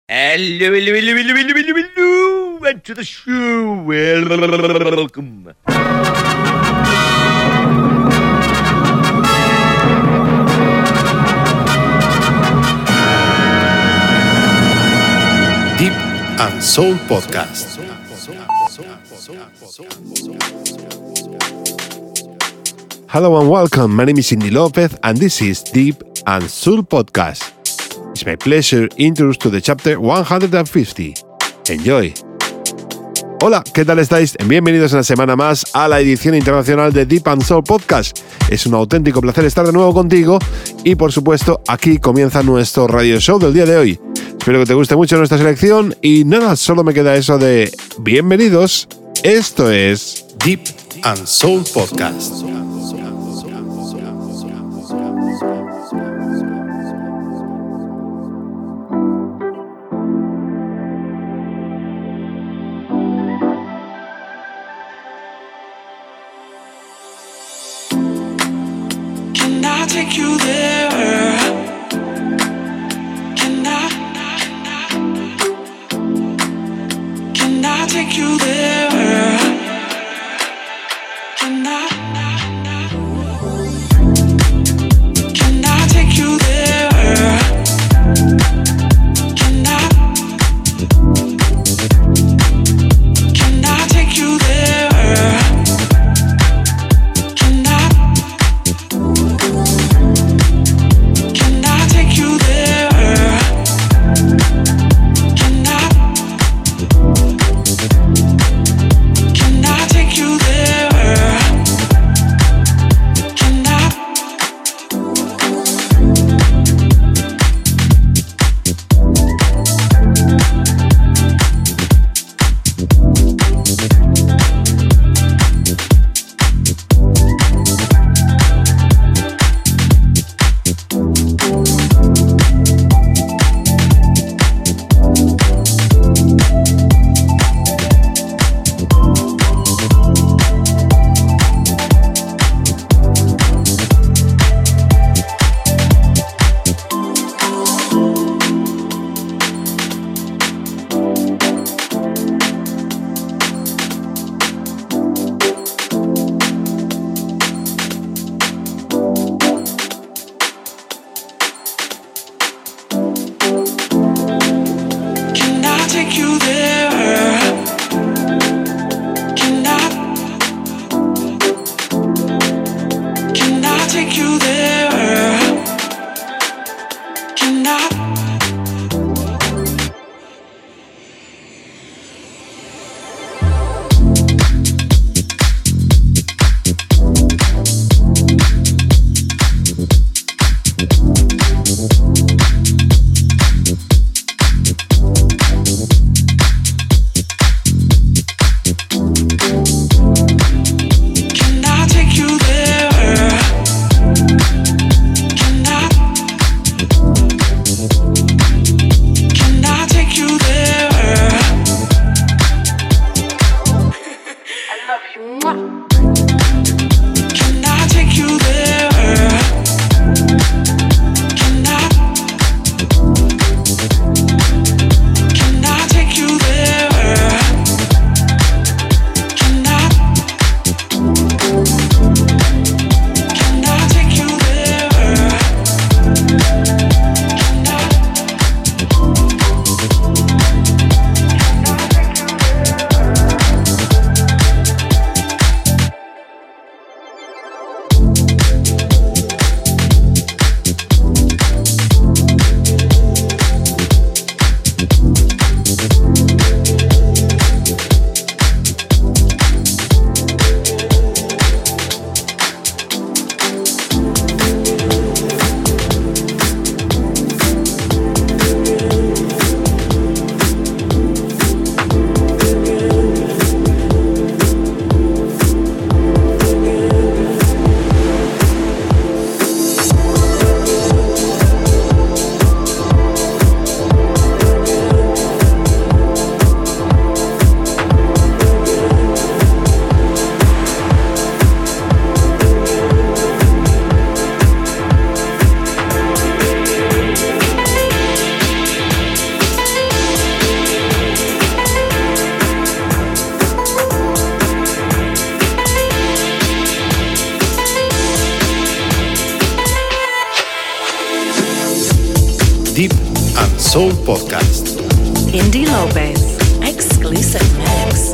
Hello, and to the show. Welcome. Deep and Soul Podcast. Hello and welcome. My name is Indy Lopez and this is Deep and Soul Podcast. It's my pleasure to introduce to the chapter 150. Enjoy. Hola, ¿qué tal estáis? Bienvenidos una semana más a la edición internacional de Deep and Soul Podcast. Es un auténtico placer estar de nuevo contigo y por supuesto aquí comienza nuestro radio show del día de hoy. Espero que te guste mucho nuestra selección y nada, solo me queda eso de bienvenidos. Esto es Deep and Soul Podcast. Take you there. Can I take you there? Can I take you there? Can I take you there? Soul Podcast. Indy Lopez, exclusive mix.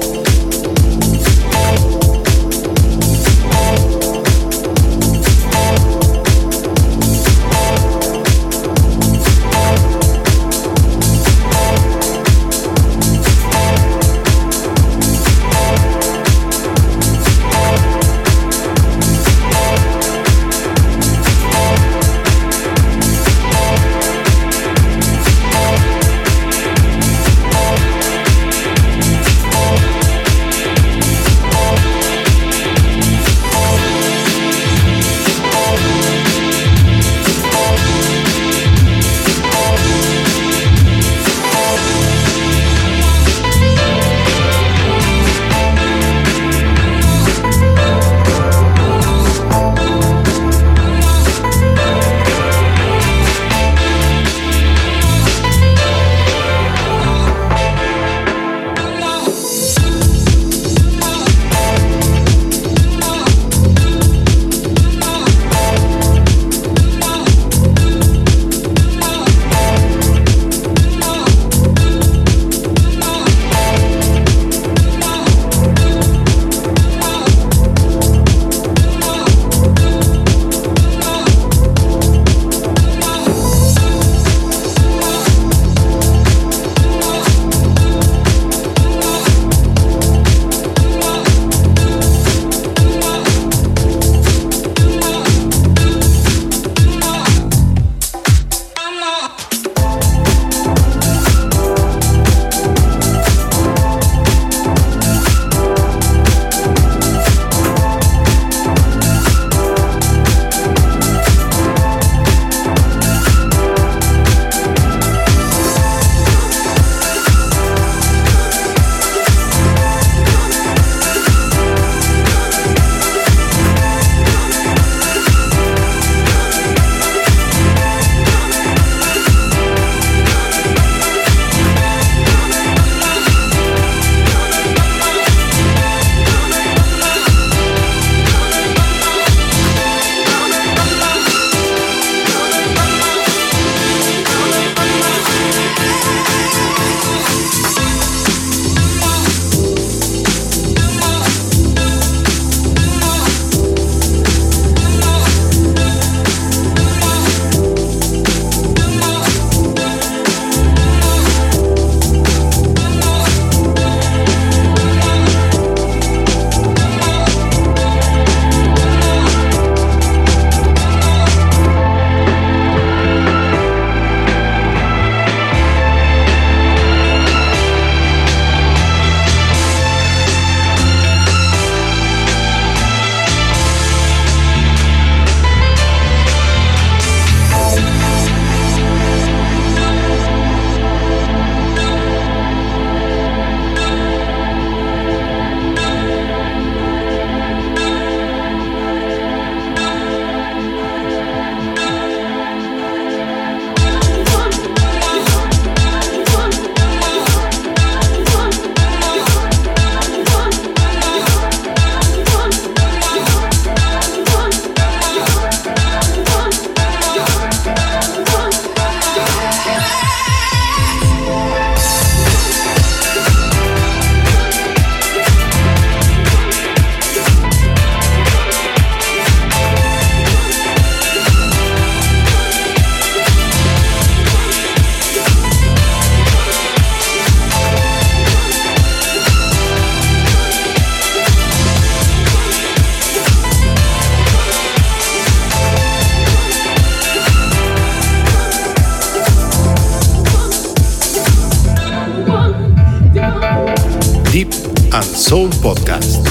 Deep and Soul Podcast.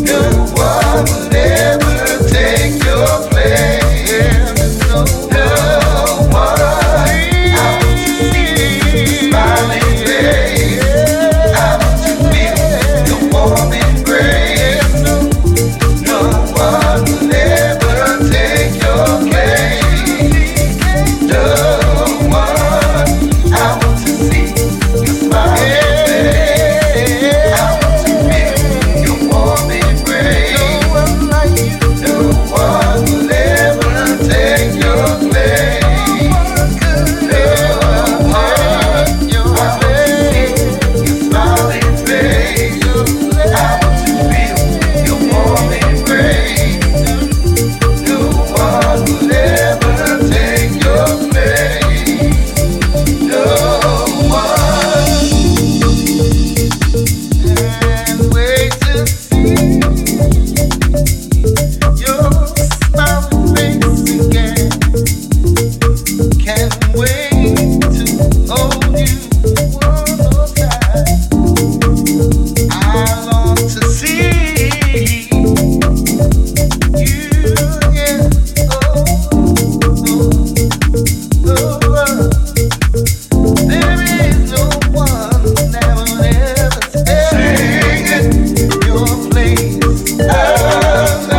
Your place.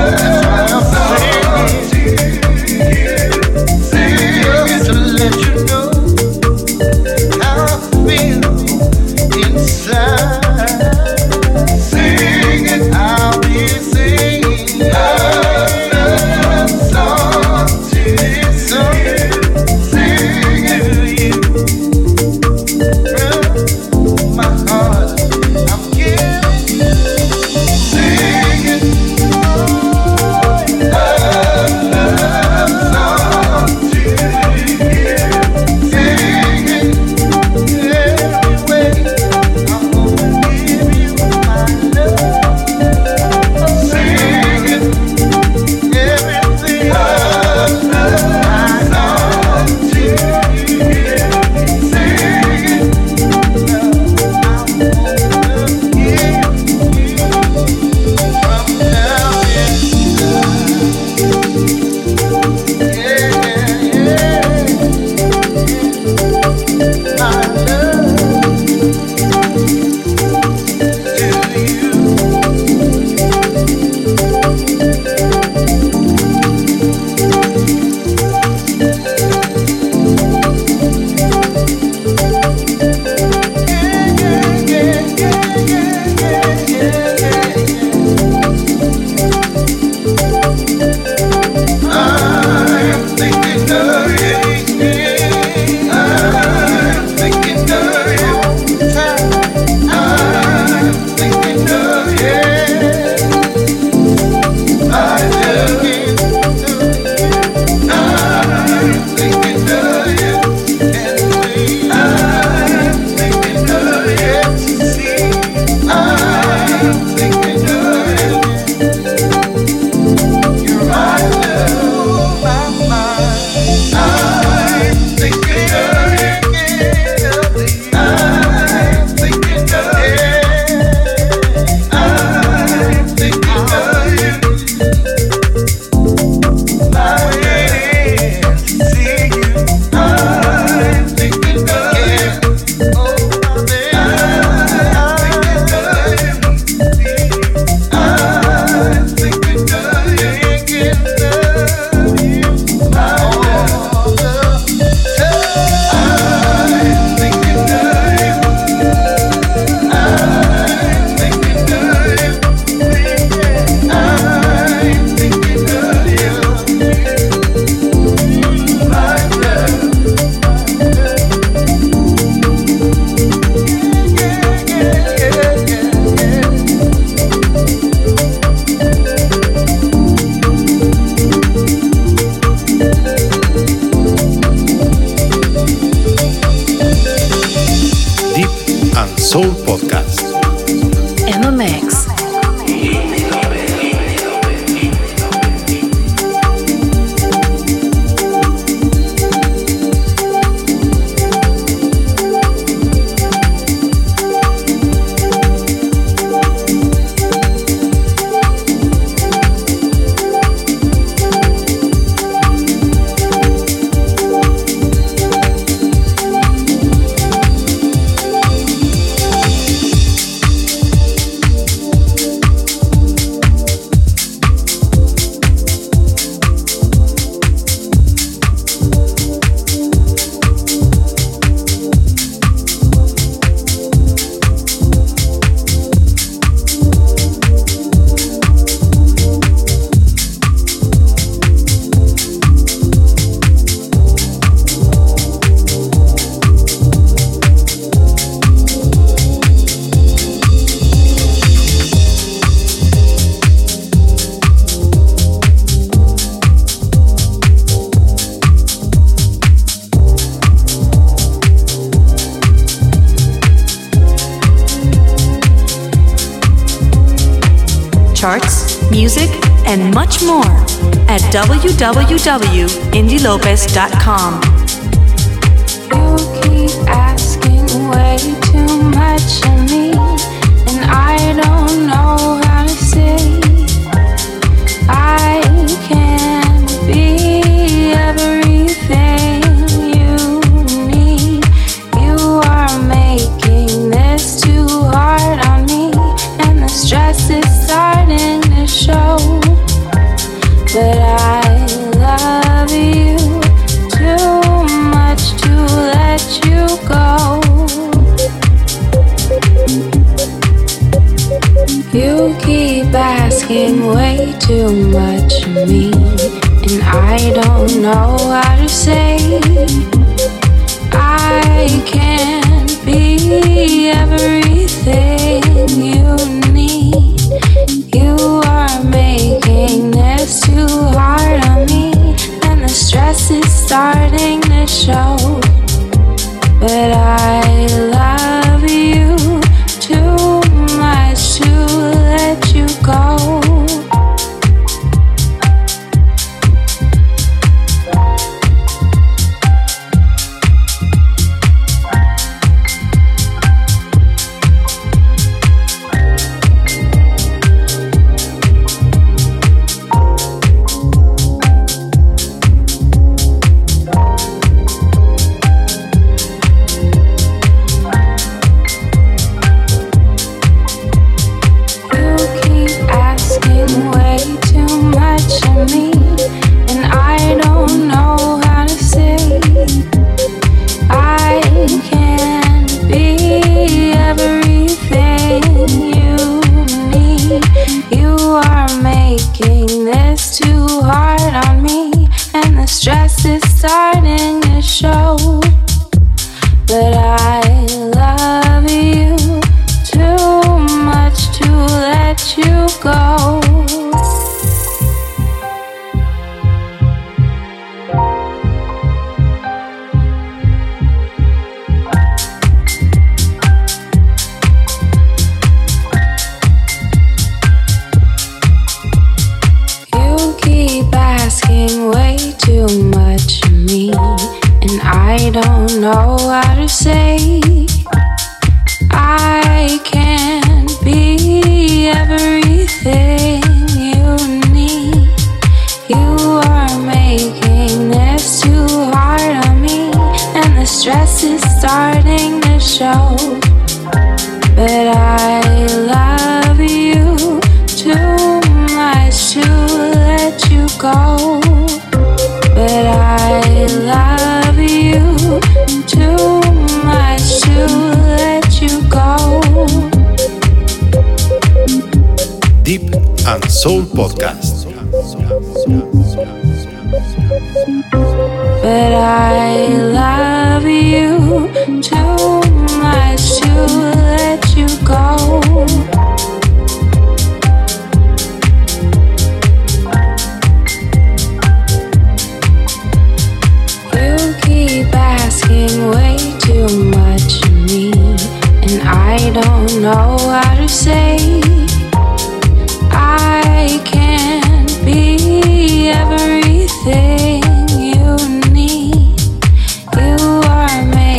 music, and much more at www.indielopez.com. You keep asking way too much of me, and I don't know how to say I can be everything you need. You are making this too hard on me, and the stress is starting to show. But I love you too much to let you go. You keep asking way too much of me, and I don't know how to say I can't be everything you need. You are making this too hard on me, and the stress is starting to show. But I love you too much to let you go. Stress is starting to show, but I love you too much to let you go. You keep asking way too much of me, and I don't know how to say I can't be everything you need. You are making this too hard on me, and the stress is starting to show. But I love you too much to let you go. But I love you too much to let you go. Deep and Soul Podcast. But I love you too much to let you go. You keep asking way too much of me, and I don't know how to say I can't be everything you need. You are making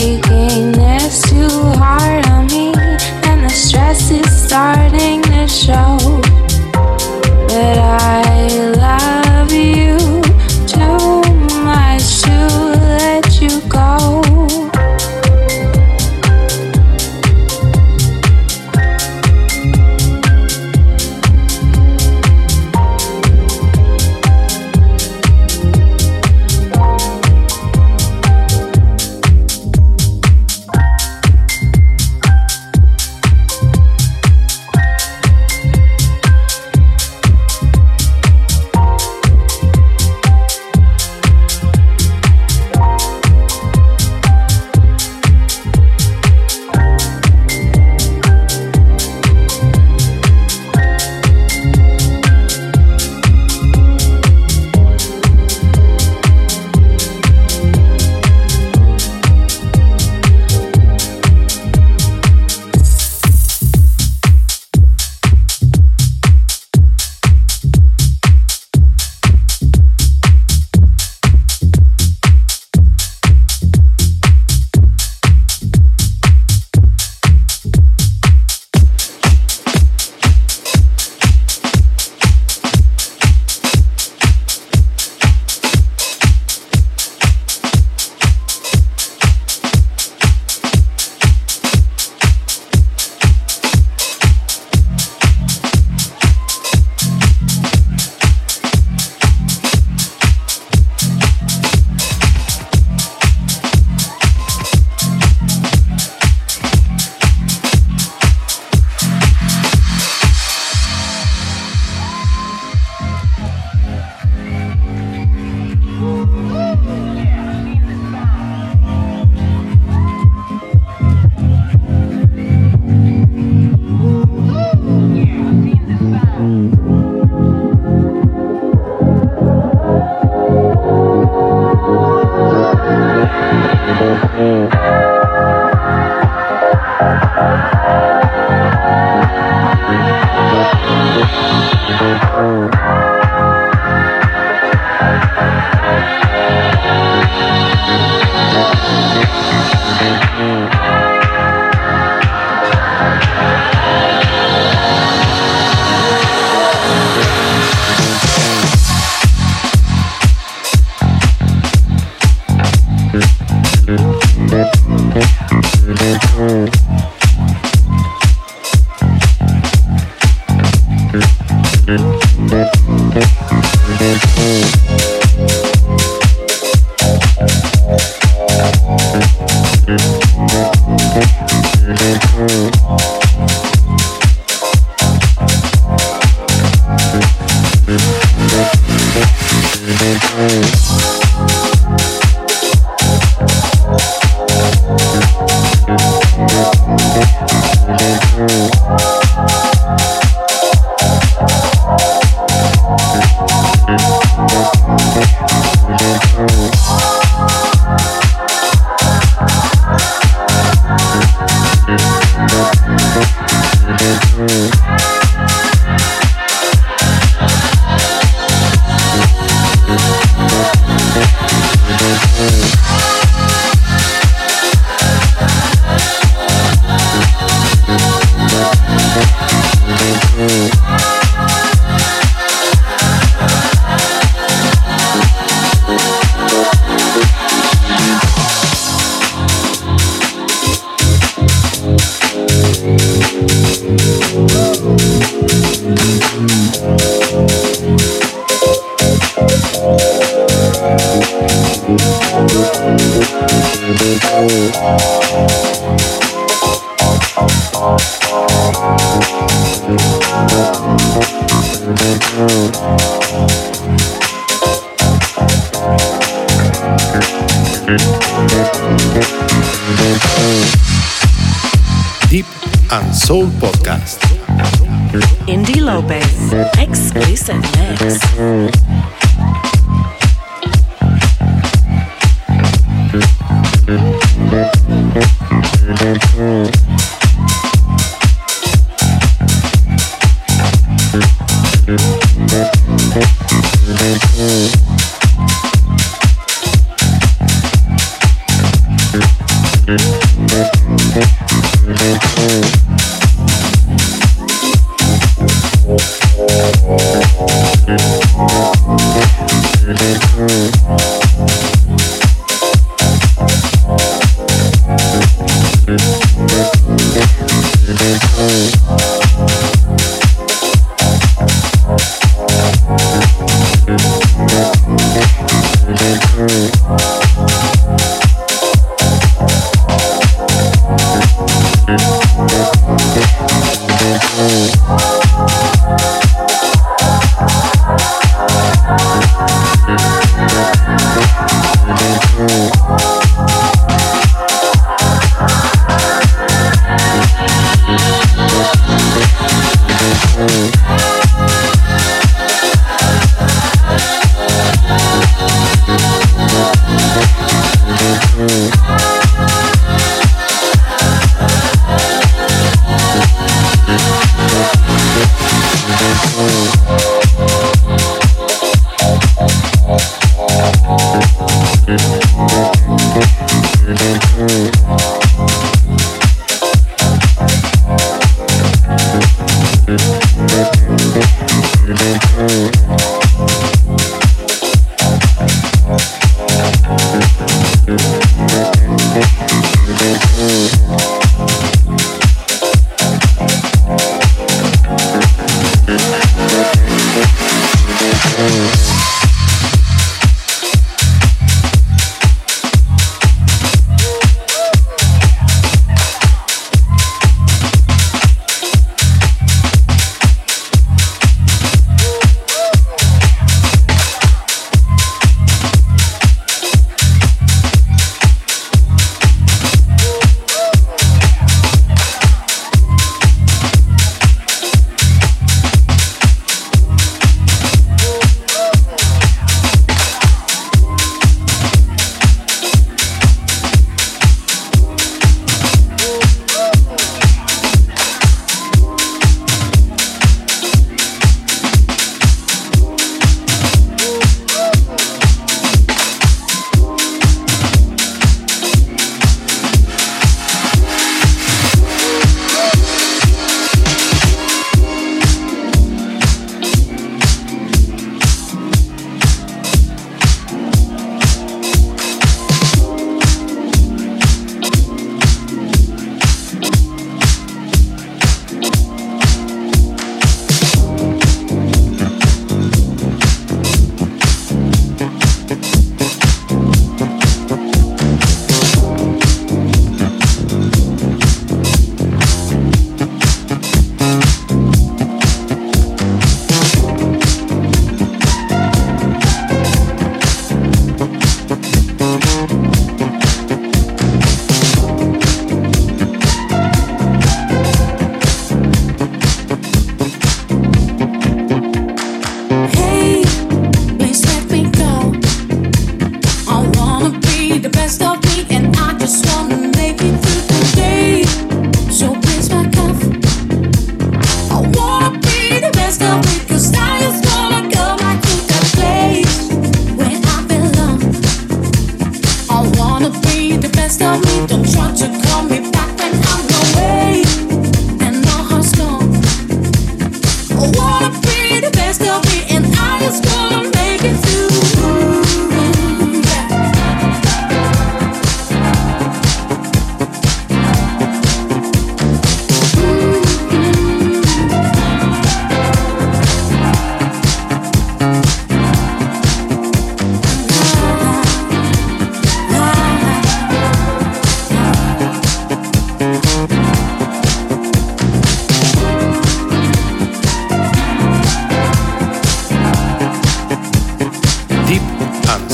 Deep and Soul Podcast. Indie Lopez. Exclusive mix.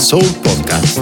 Soul Podcast.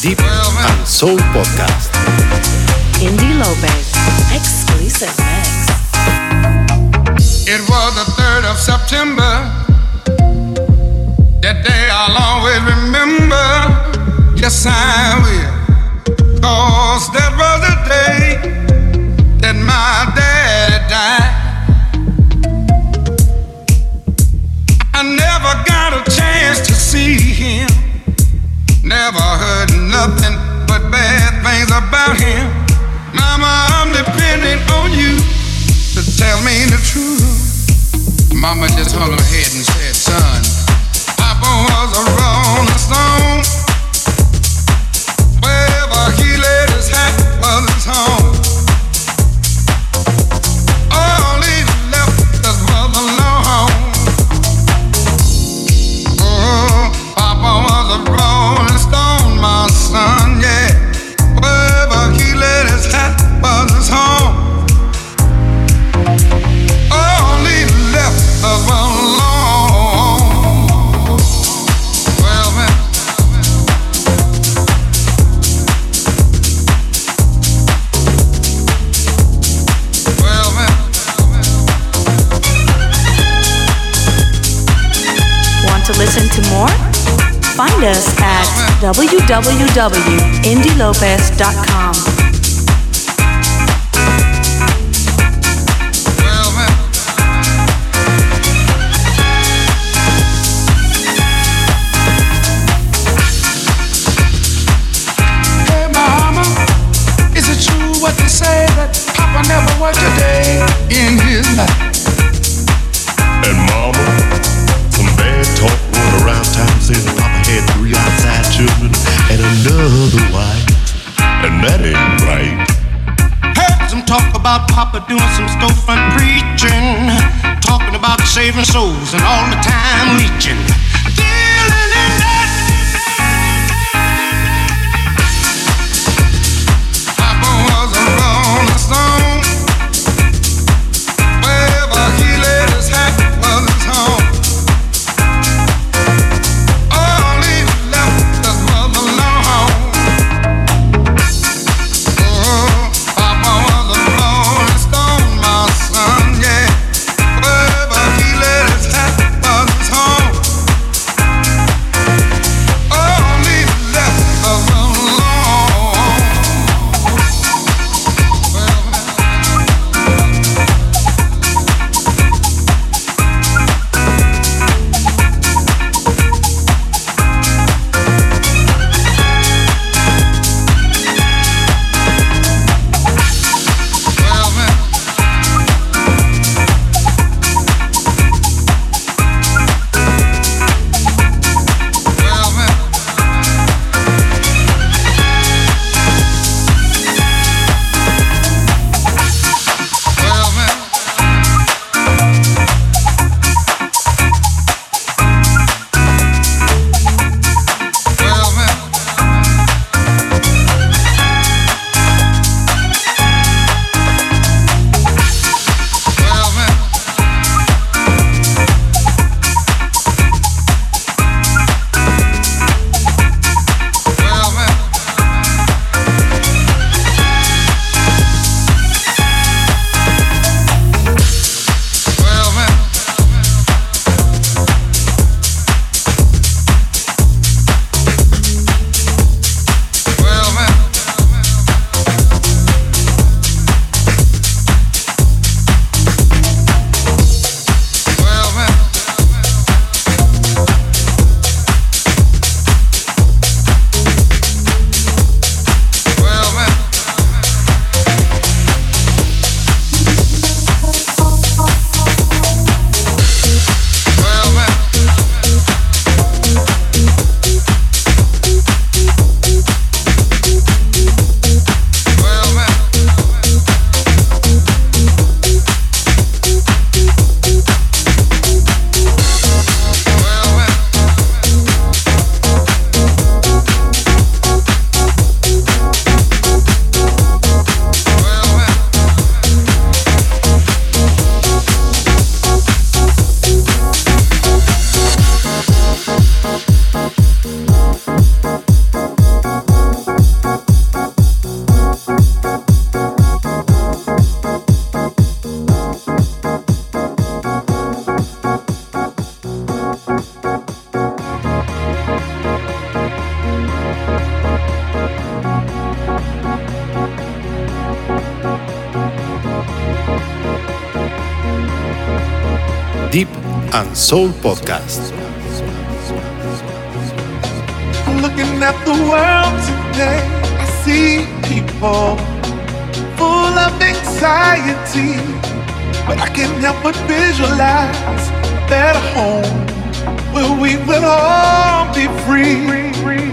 Deep and Soul Podcast. Indie Lopez, exclusive mix. It was the 3rd of September. That day I'll always remember. Yes, I will. 'Cause that was the day that my daddy died. I never got a chance to see him. Never heard nothing but bad things about him. Mama, I'm depending on you to tell me the truth. Mama just hung her head and said, son, Papa was a rolling stone. Wherever he laid his hat was his home. All he left us was alone. Oh, Papa was a rolling stone, my son, yeah. Wherever he laid his hat was his home. All he left us was alone. Well, man. Well, man. Want to listen to more? Find us at www.indielopez.com. Well, man. Hey, Mama, is it true what they say that Papa never worked a day in his life? And Mama, some bad talk going around town saying that Papa had 3 outside children and another wife. And that ain't right. Heard some talk about Papa doing some storefront preaching, talking about saving souls and all the time leeching. Dealing in that. Papa was a rolling stone. Wherever he laid his hat was his home. All he left us was alone. Oh, Papa was a rolling stone, my son, yeah. Wherever he laid his hat was his home. Deep and Soul Podcast. Looking at the world today, I see people full of anxiety, but I can't help but visualize a better home where we will all be free.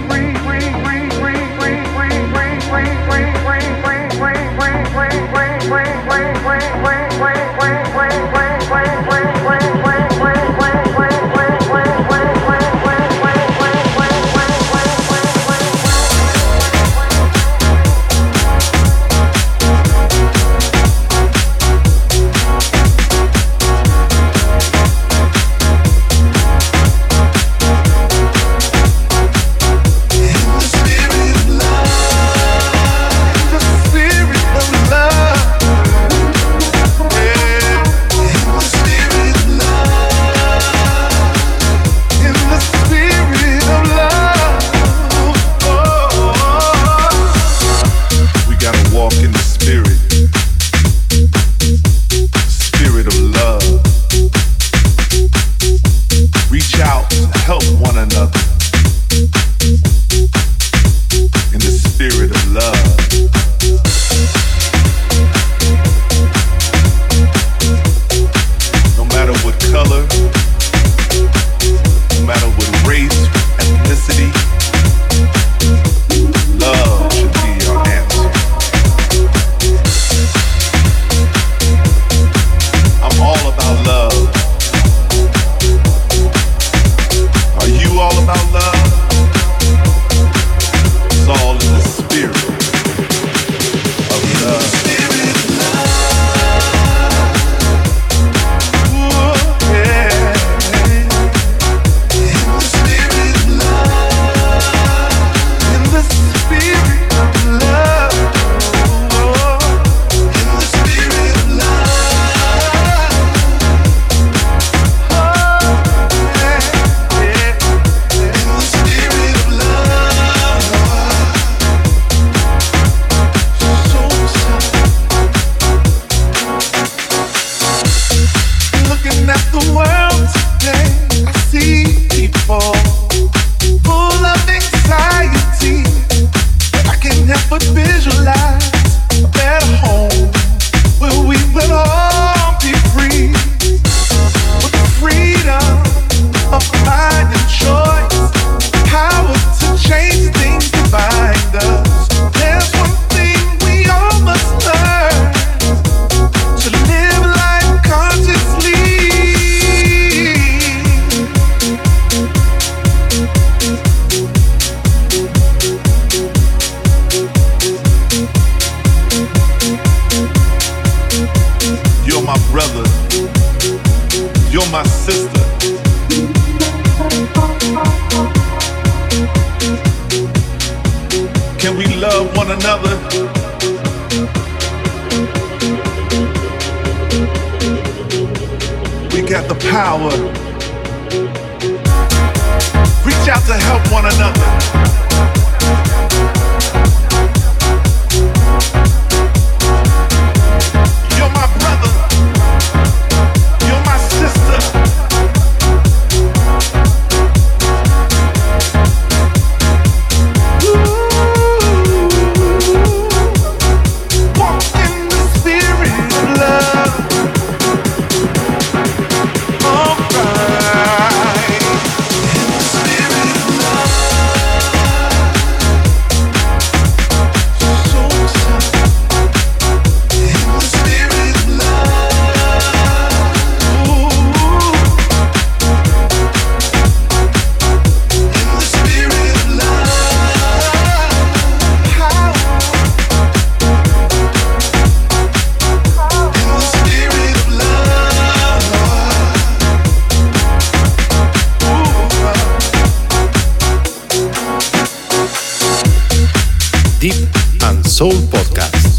Soul Podcast.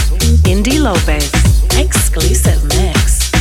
Indy Lopez, exclusive mix.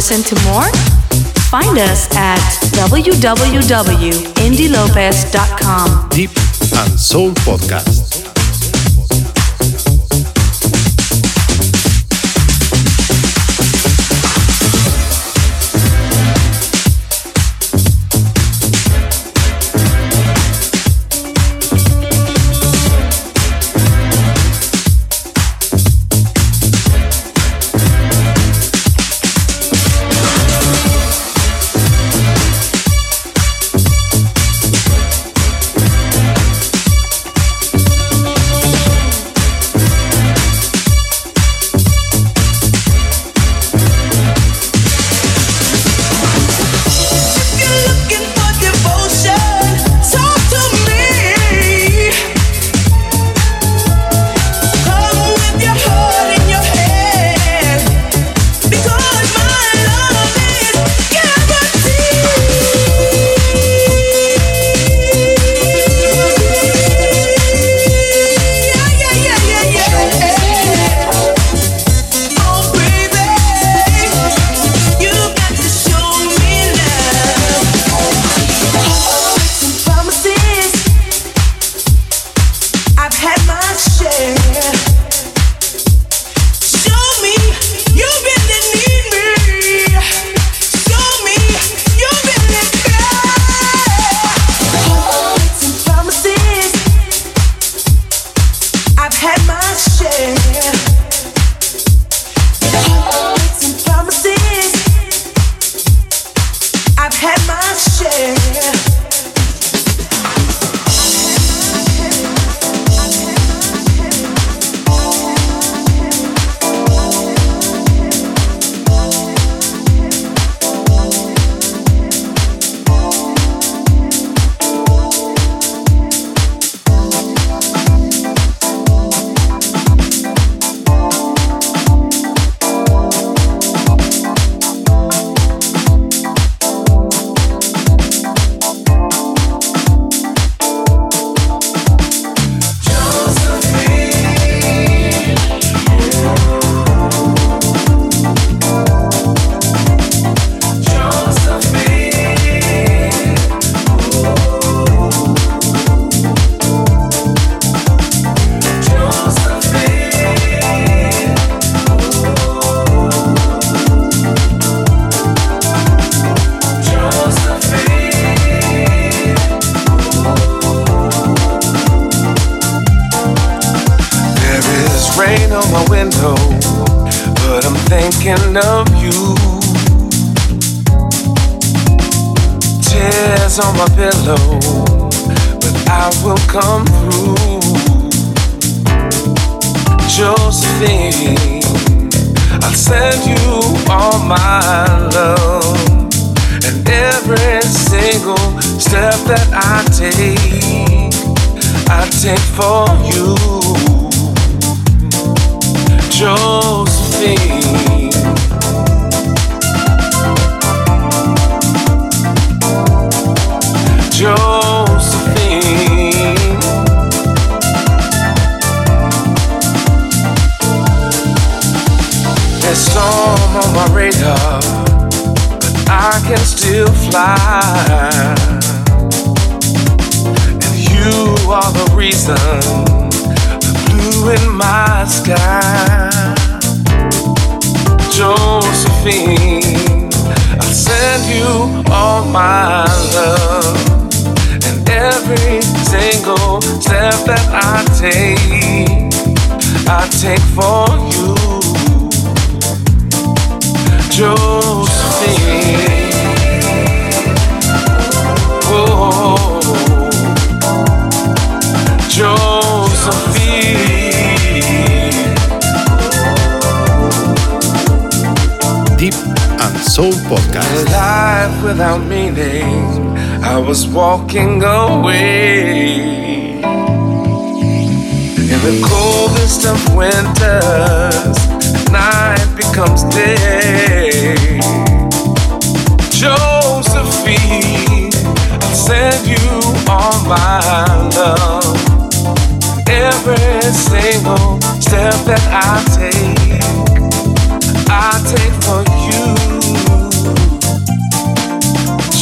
listen to more? Find us at www.indilopez.com. Deep and Soul Podcast. thinking of you. Tears on my pillow, but I will come through. Josephine, I'll send you all my love, and every single step that I take for you. Josephine, Josephine, there's storm on my radar, but I can still fly. And you are the reason, the blue in my sky. Josephine, I'll send you all my love, and every single step that I take for you. Josephine, oh, Josephine. Deep and Soul Podcast. A life without meaning, I was walking away. In the coldest of winters, night becomes day. Josephine, I'll send you all my love. Every single step that I take for you.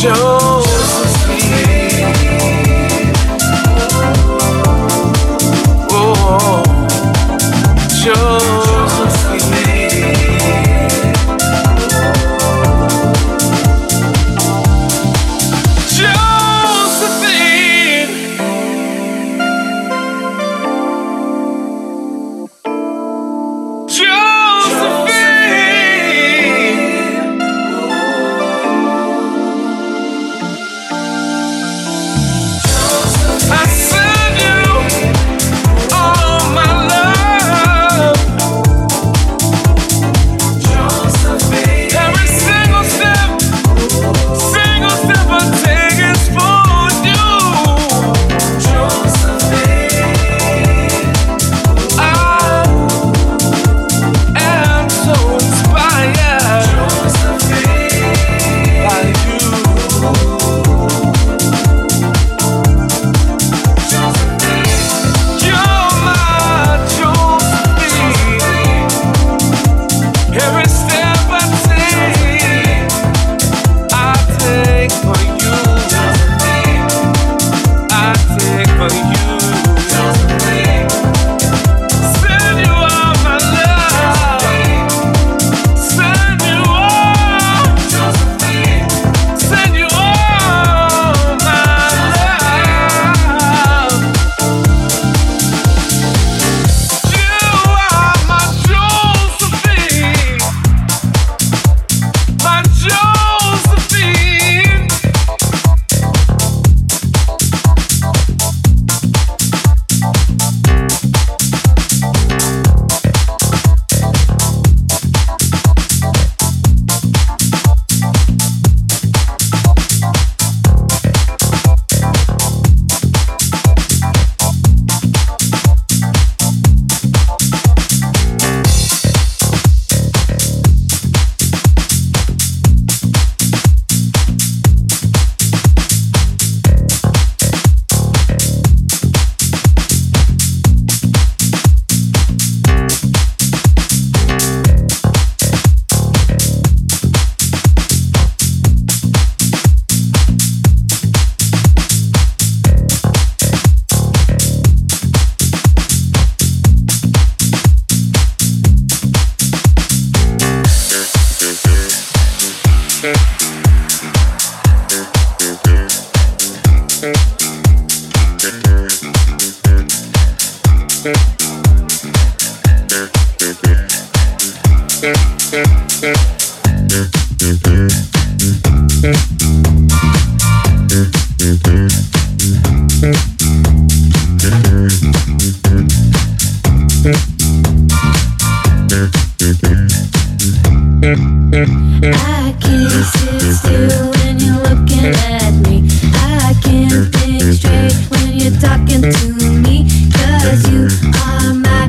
I can't sit still when you're looking at me. I can't think straight when you're talking to me. 'Cause you are my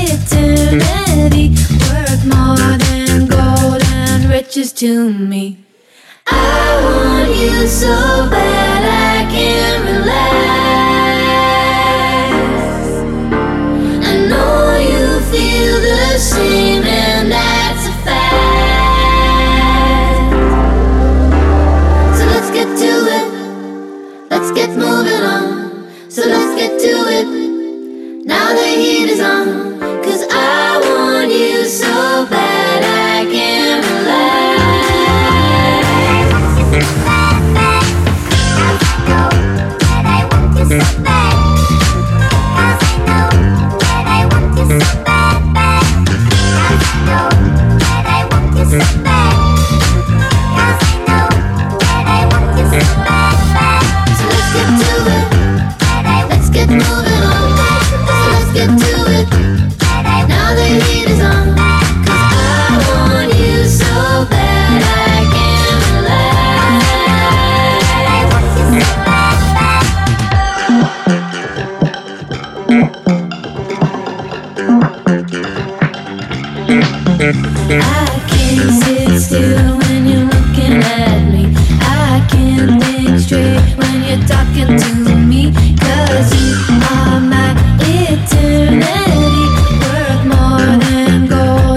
eternity, worth more than gold and riches to me. I want you so bad I can't relax. I know you feel the same, and that's a fact. So let's get to it, let's get moving on. So let's get to it, now the heat is on. 'Cause I want you so bad I can't relax. I can't sit still when you're looking at me. I can't think straight when you're talking to me. 'Cause you are my eternity, worth more than gold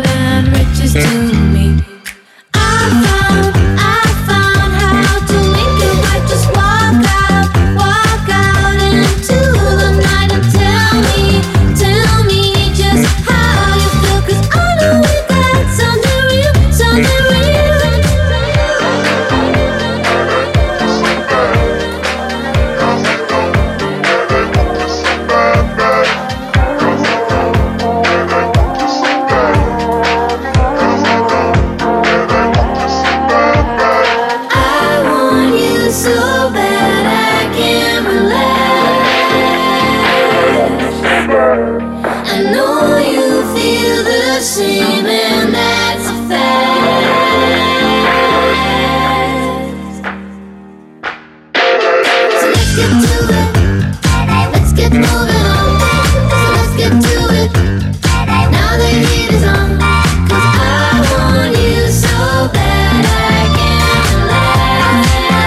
I know you feel the same, and that's a fact. So let's get to it. Let's get moving on. So let's get to it. Now the heat is on. 'Cause I want you so bad I can't relax.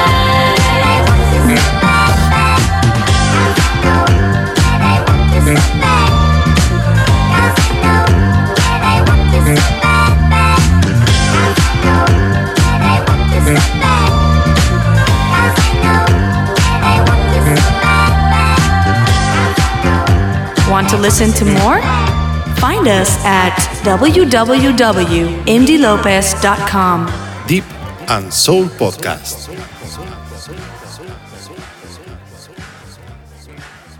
Want to listen to more? Find us at www.indielopez.com. Deep and Soul Podcast.